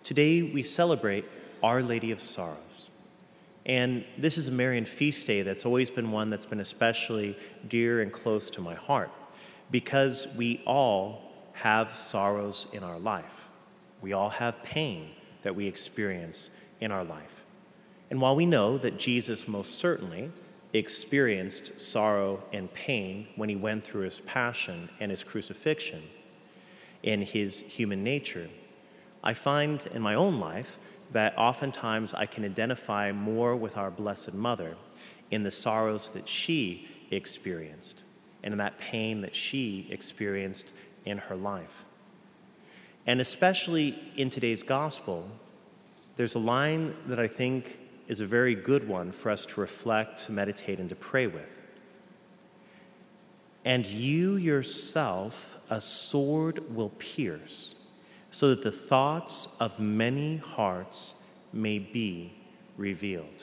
Today we celebrate Our Lady of Sorrows. And this is a Marian feast day that's always been one that's been especially dear and close to my heart because we all have sorrows in our life. We all have pain that we experience in our life. And while we know that Jesus most certainly experienced sorrow and pain when he went through his passion and his crucifixion in his human nature, I find in my own life that oftentimes I can identify more with our Blessed Mother in the sorrows that she experienced and in that pain that she experienced in her life. And especially in today's gospel, there's a line that I think is a very good one for us to reflect, to meditate, and to pray with. And you yourself a sword will pierce, so that the thoughts of many hearts may be revealed.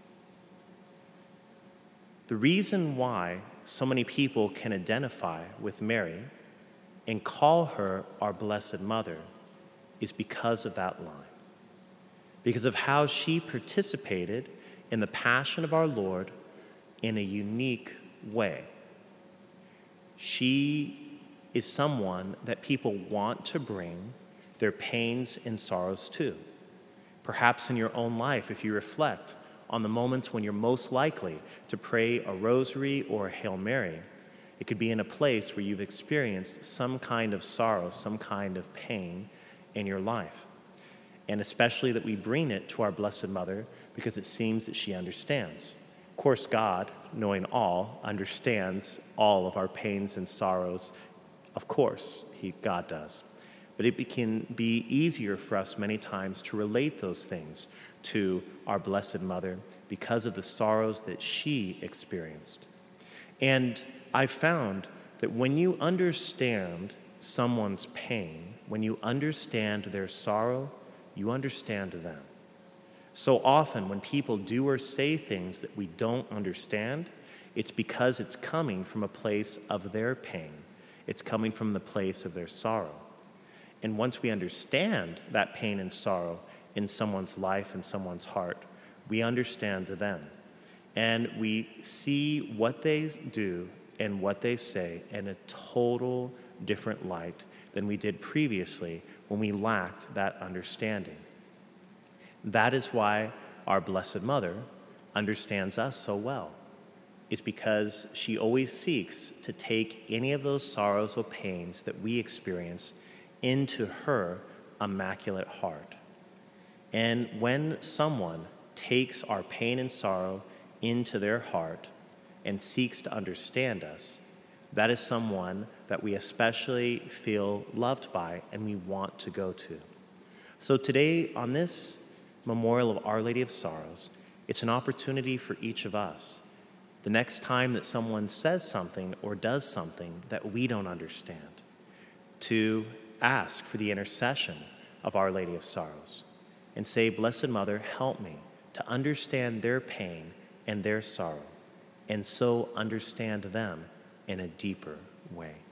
The reason why so many people can identify with Mary and call her our Blessed Mother is because of that line, because of how she participated in the passion of our Lord in a unique way. She is someone that people want to bring their pains and sorrows to. Perhaps in your own life, if you reflect on the moments when you're most likely to pray a rosary or a Hail Mary, it could be in a place where you've experienced some kind of sorrow, some kind of pain in your life. And especially that we bring it to our Blessed Mother because it seems that she understands. Of course, God, knowing all, understands all of our pains and sorrows. Of course, God does. But it can be easier for us many times to relate those things to our Blessed Mother because of the sorrows that she experienced. And I've found that when you understand someone's pain, when you understand their sorrow, you understand them. So often when people do or say things that we don't understand, it's because it's coming from a place of their pain. It's coming from the place of their sorrow. And once we understand that pain and sorrow in someone's life and someone's heart, we understand them. And we see what they do and what they say in a total different light than we did previously when we lacked that understanding. That is why our Blessed Mother understands us so well. It's because she always seeks to take any of those sorrows or pains that we experience into her immaculate heart. And when someone takes our pain and sorrow into their heart and seeks to understand us, that is someone that we especially feel loved by and we want to go to. So today, on this memorial of Our Lady of Sorrows, it's an opportunity for each of us. The next time that someone says something or does something that we don't understand, to ask for the intercession of Our Lady of Sorrows and say, Blessed Mother, help me to understand their pain and their sorrow, and so understand them in a deeper way.